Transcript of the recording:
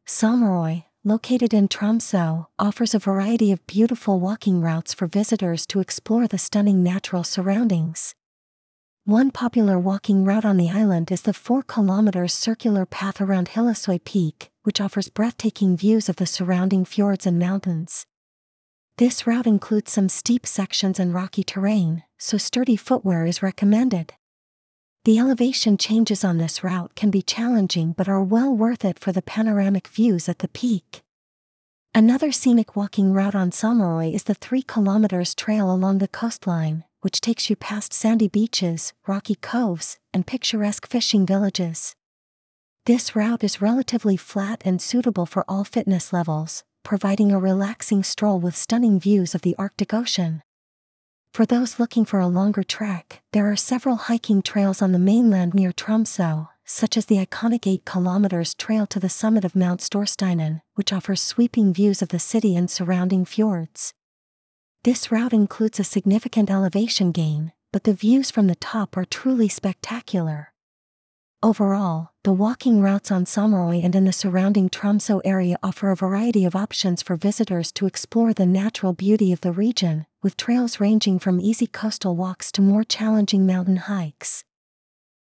Sommarøy, located in Tromsø, offers a variety of beautiful walking routes for visitors to explore the stunning natural surroundings. One popular walking route on the island is the 4-kilometer circular path around Hillesøy Peak, which offers breathtaking views of the surrounding fjords and mountains. This route includes some steep sections and rocky terrain, so sturdy footwear is recommended. The elevation changes on this route can be challenging but are well worth it for the panoramic views at the peak. Another scenic walking route on Sommarøy is the 3 km trail along the coastline, which takes you past sandy beaches, rocky coves, and picturesque fishing villages. This route is relatively flat and suitable for all fitness levels, providing a relaxing stroll with stunning views of the Arctic Ocean. For those looking for a longer trek, there are several hiking trails on the mainland near Tromsø, such as the iconic 8 km trail to the summit of Mount Storsteinen, which offers sweeping views of the city and surrounding fjords. This route includes a significant elevation gain, but the views from the top are truly spectacular. Overall, the walking routes on Sommarøy and in the surrounding Tromsø area offer a variety of options for visitors to explore the natural beauty of the region, with trails ranging from easy coastal walks to more challenging mountain hikes.